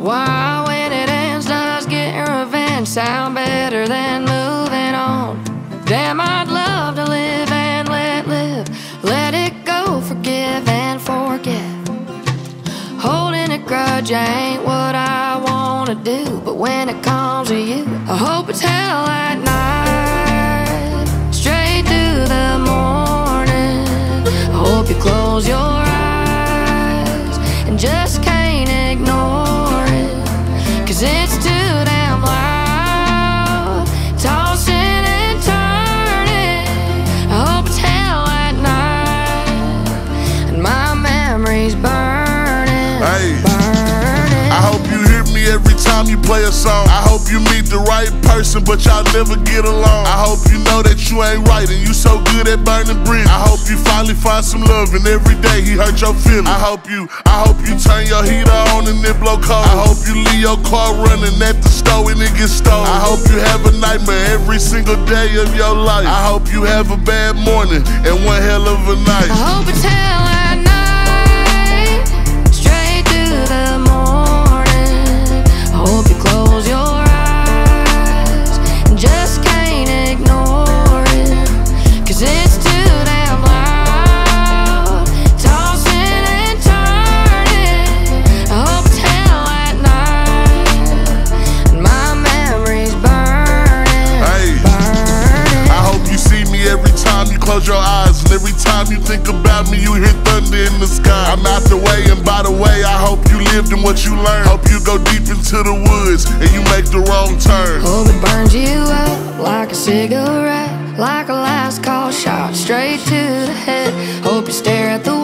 Why, when it ends, does getting revenge sound better than moving on? Damn, I'd love to live and let live. Let it go, forgive and forget. Holding a grudge ain't what I wanna do, but when it comes to you, I hope it's hell at night, straight through the morning. I hope you close your eyes and just can't ignore it, 'cause it's too damn loud, tossing and turning. I hope it's hell at night and my memories burning. Hey, I hope you hear me every time you play a song. I hope you meet the right person, but y'all never get along. I hope you know that you ain't right and you so good at burning bridges. I hope you finally find some love and every day he hurt your feelings. I hope you turn your heater on and it blow cold. I hope you leave your car running at the store and it gets stolen. I hope you have a nightmare every single day of your life. I hope you have a bad morning and one hell of a night. I hope it's hell at night, straight through the morning. I hope you close your eyes and just can't ignore it, 'cause it's too damn loud, tossing and turning. I hope it's hell at night and my memories burning. Hey, burning. I hope you see me every time you close your eyes, and every time you think about me you hear thunder in the sky. I'm out the way, and by the way, I hope you lived in what you learned. Hope you go deep into the woods and you make the wrong turn. Hope it burns you up like a cigarette, like a last call shot straight to the head. Hope you stare at the